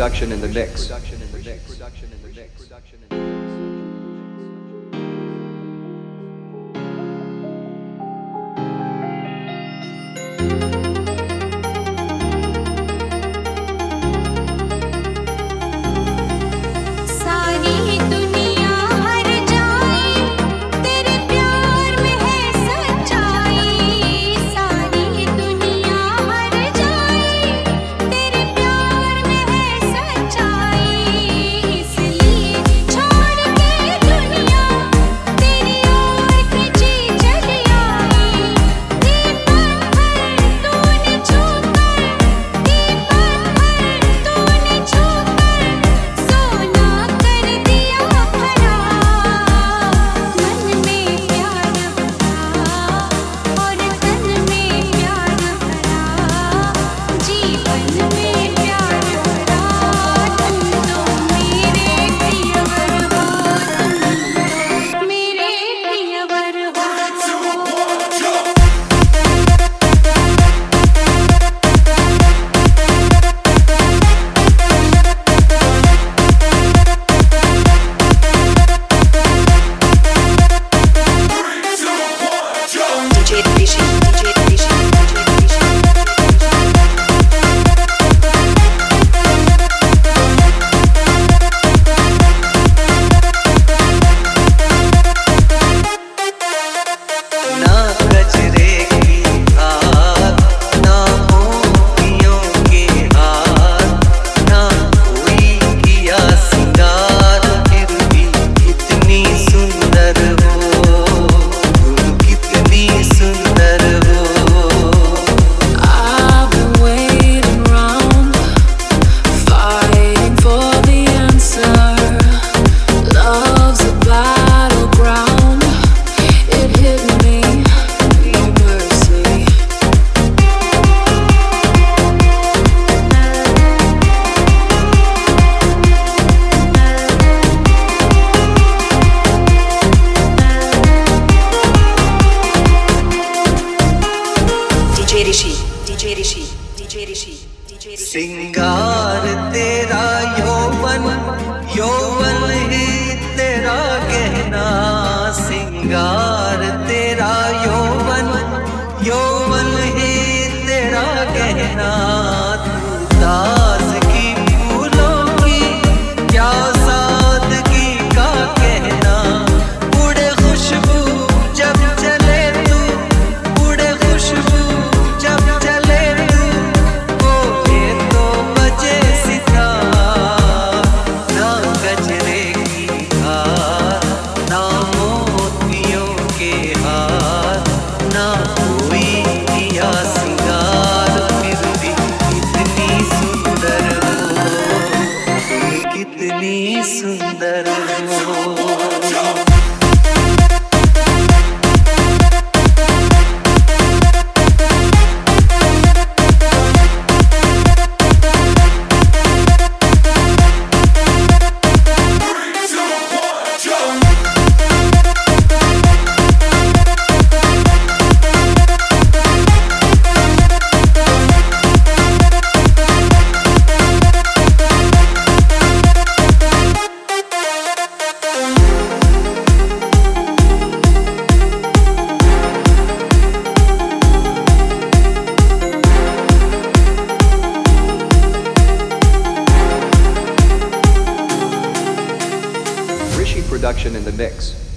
Production in the mix. सिंगार तेरा यौवन, यौवन ही तेरा कहना। सिंगार तेरा यौवन, यौवन ही तेरा कहना। तू ताज़गी फूलों की क्या सादगी का कहना। उड़े खुशबू जब चले तू, उड़े खुशबू जब चले तू, बोले तो बजे सितार। ना गजरे की हार, ना मोतियों के हार, ना कोई किया सिंगार। फिर भी कितनी सुंदर हो, कितनी सुंदर हो। Production in the mix.